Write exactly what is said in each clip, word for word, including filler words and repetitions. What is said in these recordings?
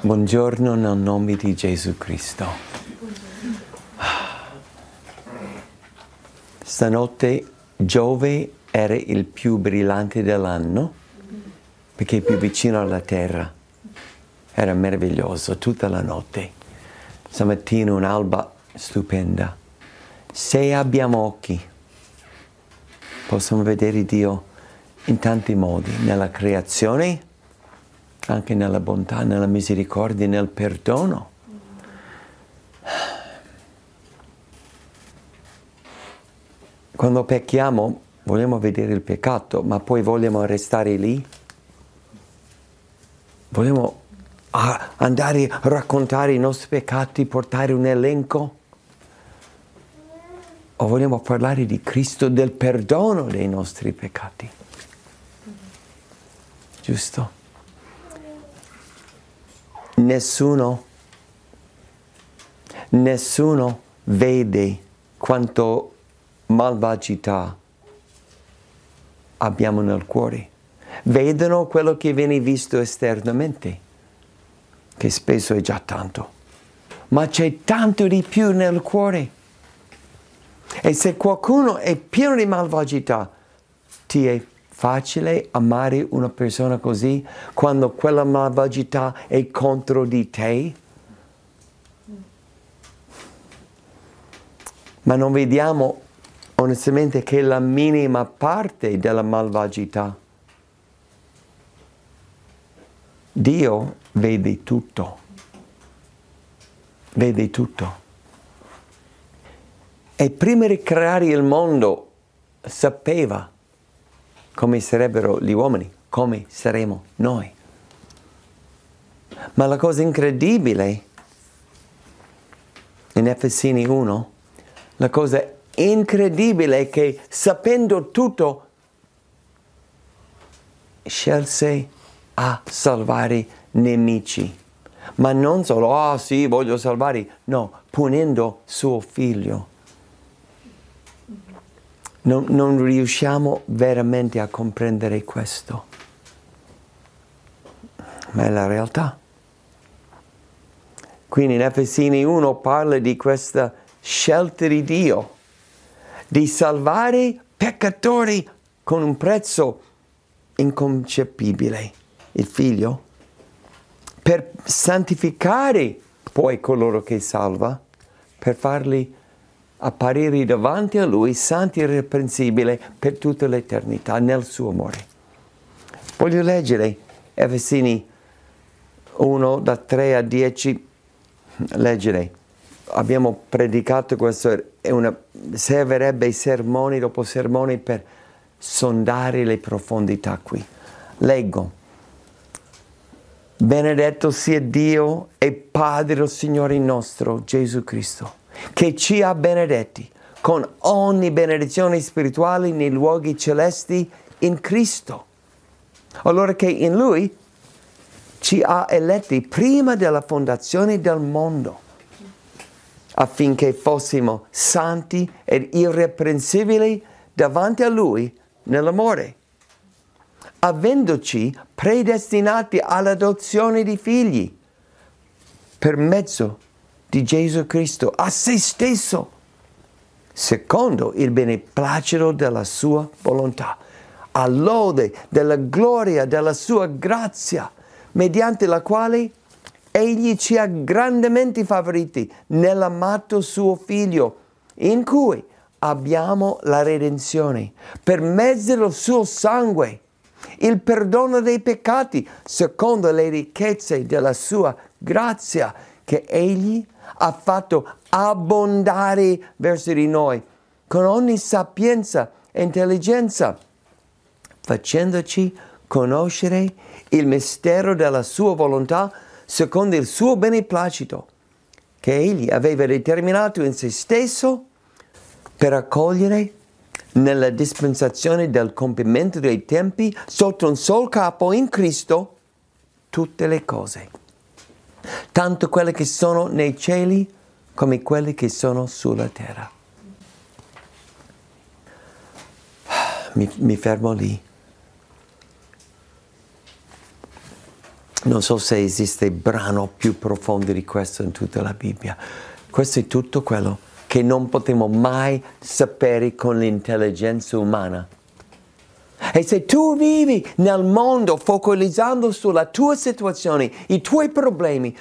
Buongiorno nel nome di Gesù Cristo. Stanotte Giove era il più brillante dell'anno perché è più vicino alla terra. Era meraviglioso tutta la notte. Stamattina un'alba stupenda. Se abbiamo occhi, possiamo vedere Dio in tanti modi, nella creazione, anche nella bontà, nella misericordia, nel perdono. Quando pecchiamo vogliamo vedere il peccato, ma poi vogliamo restare lì. Vogliamo andare a raccontare i nostri peccati, portare un elenco. O vogliamo parlare di Cristo, del perdono dei nostri peccati. Giusto? Nessuno, nessuno vede quanto malvagità abbiamo nel cuore. Vedono quello che viene visto esternamente, che spesso è già tanto. Ma c'è tanto di più nel cuore. E se qualcuno è pieno di malvagità, ti è facile amare una persona così quando quella malvagità è contro di te? Ma non vediamo onestamente che la minima parte della malvagità. Dio vede tutto. Vede tutto. E prima di creare il mondo sapeva come sarebbero gli uomini, come saremo noi. Ma la cosa incredibile, in Efesini uno, la cosa incredibile è che sapendo tutto, scelse a salvare nemici. Ma non solo, ah sì, voglio salvare, no, punendo suo figlio. Non, non riusciamo veramente a comprendere questo, ma è la realtà. Quindi in Efesini uno parla di questa scelta di Dio, di salvare peccatori con un prezzo inconcepibile, il figlio, per santificare poi coloro che salva, per farli apparire davanti a Lui, santi e irreprensibili per tutta l'eternità, nel suo amore. Voglio leggere Efesini uno, da tre a dieci, leggere. Abbiamo predicato questo, è una, servirebbe sermoni dopo sermoni per sondare le profondità qui. Leggo. Benedetto sia Dio e Padre del Signore nostro Gesù Cristo, che ci ha benedetti con ogni benedizione spirituale nei luoghi celesti in Cristo. Allora che in Lui ci ha eletti prima della fondazione del mondo, affinché fossimo santi ed irreprensibili davanti a Lui nell'amore, avendoci predestinati all'adozione di figli per mezzo di Gesù Cristo a se stesso, secondo il beneplacito della sua volontà, all'ode della gloria della sua grazia, mediante la quale Egli ci ha grandemente favoriti nell'amato suo Figlio, in cui abbiamo la redenzione, per mezzo del suo sangue, il perdono dei peccati, secondo le ricchezze della sua grazia, che Egli ha fatto abbondare verso di noi, con ogni sapienza e intelligenza, facendoci conoscere il mistero della sua volontà, secondo il suo beneplacito, che Egli aveva determinato in se stesso per accogliere nella dispensazione del compimento dei tempi, sotto un sol capo in Cristo, tutte le cose, tanto quelle che sono nei cieli come quelle che sono sulla terra. Mi, mi fermo lì. Non so se esiste brano più profondo di questo in tutta la Bibbia. Questo è tutto quello che non potremo mai sapere con l'intelligenza umana. E se tu vivi nel mondo focalizzando sulla tua situazione, i tuoi problemi,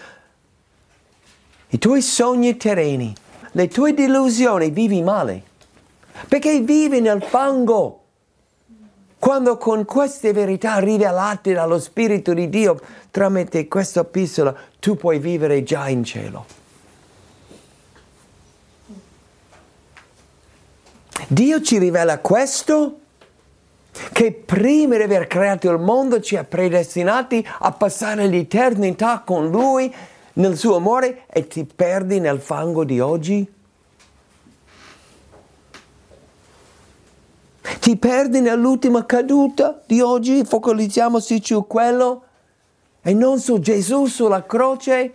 i tuoi sogni terreni, le tue delusioni, vivi male. Perché vivi nel fango. Quando con queste verità rivelate dallo Spirito di Dio tramite questa epistola, tu puoi vivere già in cielo. Dio ci rivela questo, che prima di aver creato il mondo ci ha predestinati a passare l'eternità con Lui nel suo amore e ti perdi nel fango di oggi? Ti perdi nell'ultima caduta di oggi? Focalizziamoci su quello e non su Gesù sulla croce?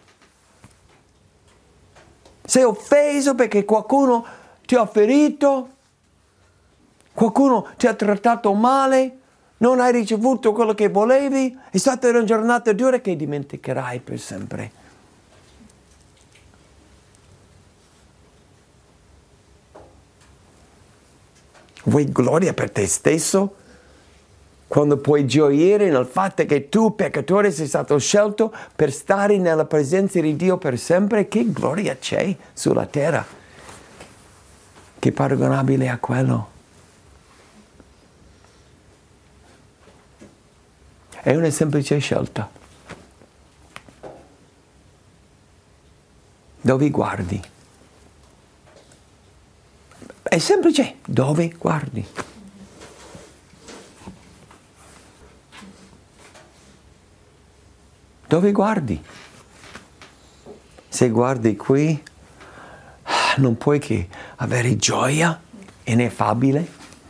Sei offeso perché qualcuno ti ha ferito? Qualcuno ti ha trattato male? Non hai ricevuto quello che volevi? È stata una giornata dura che dimenticherai per sempre. Vuoi gloria per te stesso? Quando puoi gioire nel fatto che tu, peccatore, sei stato scelto per stare nella presenza di Dio per sempre? Che gloria c'è sulla terra? Che paragonabile a quello? È una semplice scelta. Dove guardi? È semplice. Dove guardi? Dove guardi? Se guardi qui, non puoi che avere gioia ineffabile.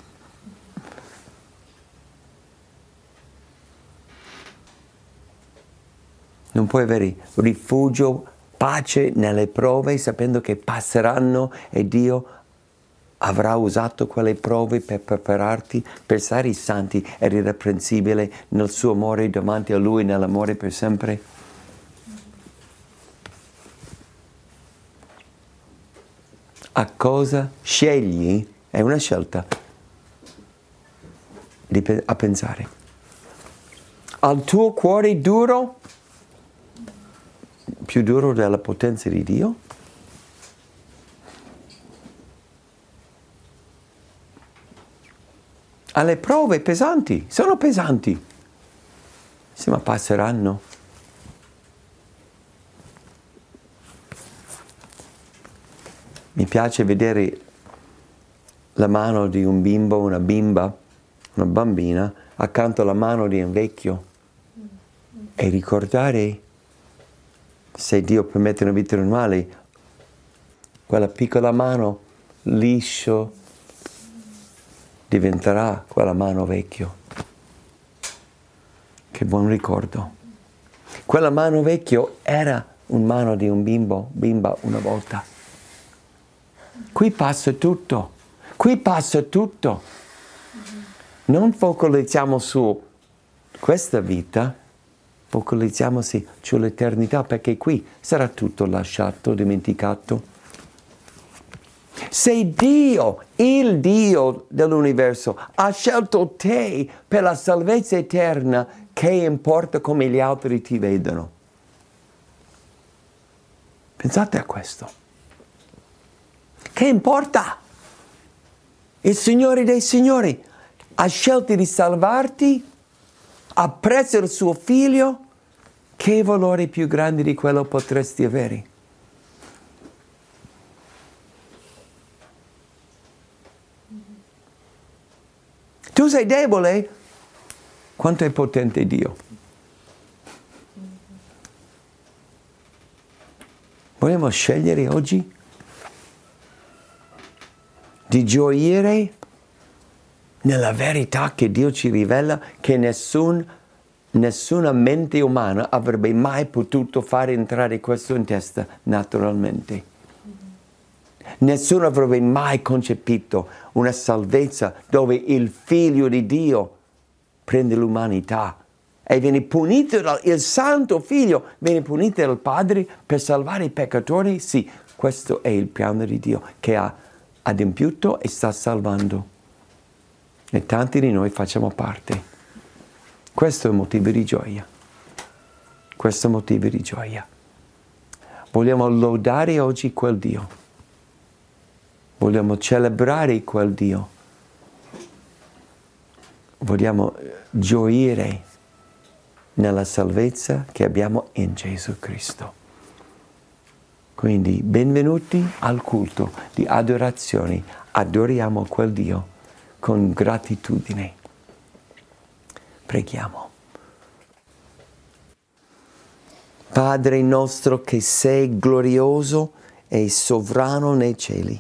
Non puoi avere rifugio, pace nelle prove, sapendo che passeranno e Dio avrà usato quelle prove per prepararti per stare santi ed irreprensibile nel suo amore davanti a Lui, nell'amore per sempre. A cosa scegli è una scelta di, a pensare. Al tuo cuore duro, più duro della potenza di Dio? Alle prove pesanti, sono pesanti, sì, ma passeranno. Mi piace vedere la mano di un bimbo, una bimba, una bambina, accanto alla mano di un vecchio e ricordare, se Dio permette una vita normale, quella piccola mano liscio diventerà quella mano vecchio. Che buon ricordo. Quella mano vecchio era un mano di un bimbo, bimba una volta. Qui passa tutto. Qui passa tutto. Non focalizziamo su questa vita, focalizziamoci sull'eternità, perché qui sarà tutto lasciato, dimenticato. Se Dio, il Dio dell'universo, ha scelto te per la salvezza eterna, che importa come gli altri ti vedono? Pensate a questo. Che importa? Il Signore dei Signori ha scelto di salvarti, ha preso il suo figlio. Che valore più grande di quello potresti avere? Tu sei debole? Quanto è potente Dio? Vogliamo scegliere oggi di gioire nella verità che Dio ci rivela, che nessun, nessuna mente umana avrebbe mai potuto fare entrare questo in testa naturalmente. Nessuno avrebbe mai concepito una salvezza dove il Figlio di Dio prende l'umanità e viene punito dal il Santo Figlio, viene punito dal Padre per salvare i peccatori. Sì, questo è il piano di Dio che ha adempiuto e sta salvando. E tanti di noi facciamo parte. Questo è un motivo di gioia. Questo è un motivo di gioia. Vogliamo lodare oggi quel Dio. Vogliamo celebrare quel Dio. Vogliamo gioire nella salvezza che abbiamo in Gesù Cristo. Quindi benvenuti al culto di adorazione. Adoriamo quel Dio con gratitudine. Preghiamo. Padre nostro che sei glorioso e sovrano nei cieli,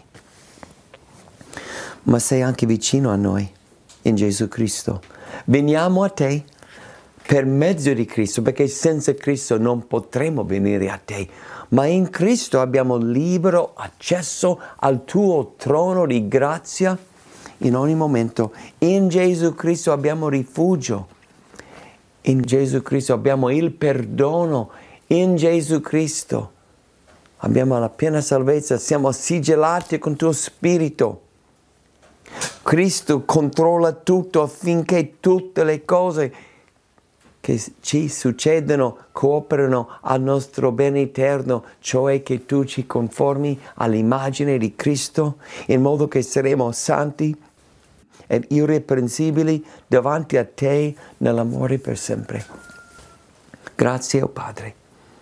ma sei anche vicino a noi in Gesù Cristo. Veniamo a te per mezzo di Cristo, perché senza Cristo non potremo venire a te, ma in Cristo abbiamo libero accesso al tuo trono di grazia in ogni momento. In Gesù Cristo abbiamo rifugio, in Gesù Cristo abbiamo il perdono, in Gesù Cristo abbiamo la piena salvezza, siamo sigillati con tuo Spirito. Cristo controlla tutto affinché tutte le cose che ci succedono cooperano al nostro bene eterno, cioè che tu ci conformi all'immagine di Cristo, in modo che saremo santi ed irreprensibili davanti a te nell'amore per sempre. Grazie, oh Padre.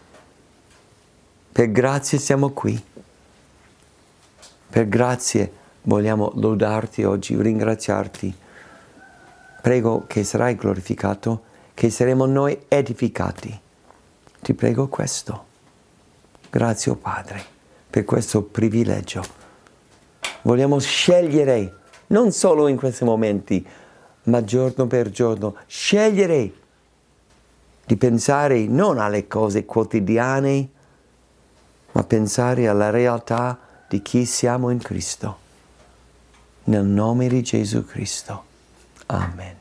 Per grazie siamo qui. Per grazie vogliamo lodarti oggi, ringraziarti. Prego che sarai glorificato, che saremo noi edificati. Ti prego questo. Grazie, oh Padre, per questo privilegio. Vogliamo scegliere, non solo in questi momenti, ma giorno per giorno, scegliere di pensare non alle cose quotidiane, ma pensare alla realtà di chi siamo in Cristo. Nel nome di Gesù Cristo. Amen.